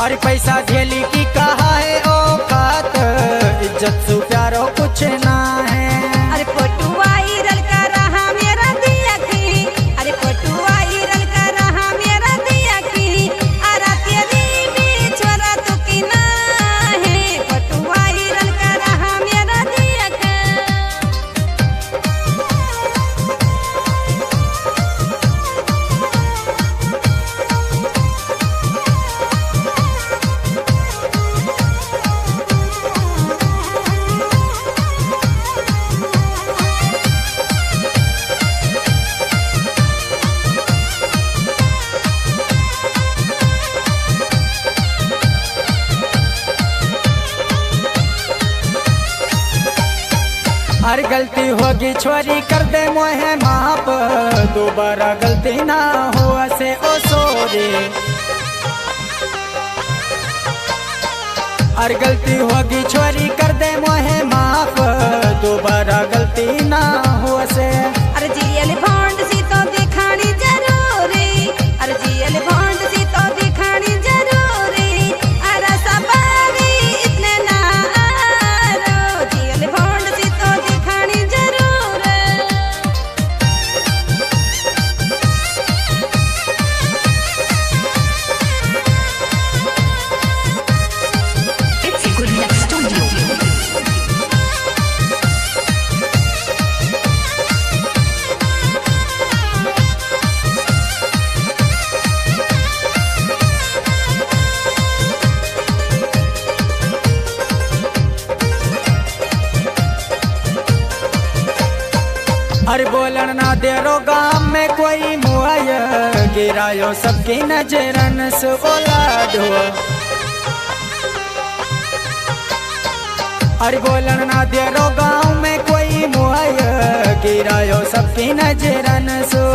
अरे पैसा झेली की कहा है औकात, इज्जत से प्यारो कुछ ना है। अरे फोटो वायरल कर रहा मेरा दिया की, अरे फोटो वायरल कर रहा मेरा दिया की, अरे तेरी भी छोरा तो की ना है, फोटो वायरल कर रहा मेरा दिया का। हर गलती होगी छोरी कर दे मोहे माप, दोबारा गलती ना हो ऐसे ओ सोरी। हर गलती होगी छोरी कर दे मोहे माफ, दोबारा गलती ना हो ऐसे। अरे जीएल बॉन्ड सी तो दिखानी जरूरी, अरे जीएल बॉन्ड सी तो दिखानी जरूरी, अरे सवारी इतने ना आरो, जीएल बॉन्ड सी तो दिखानी जरूर। It's a good luck studio. अरे बोलन ना दे रो गाम में कोई मुआय, गिरायो सबकी नजरन से बोला दो। अरे बोलन ना दे रो गाँव में कोई मुआय, गिरायो सबकी नजरन से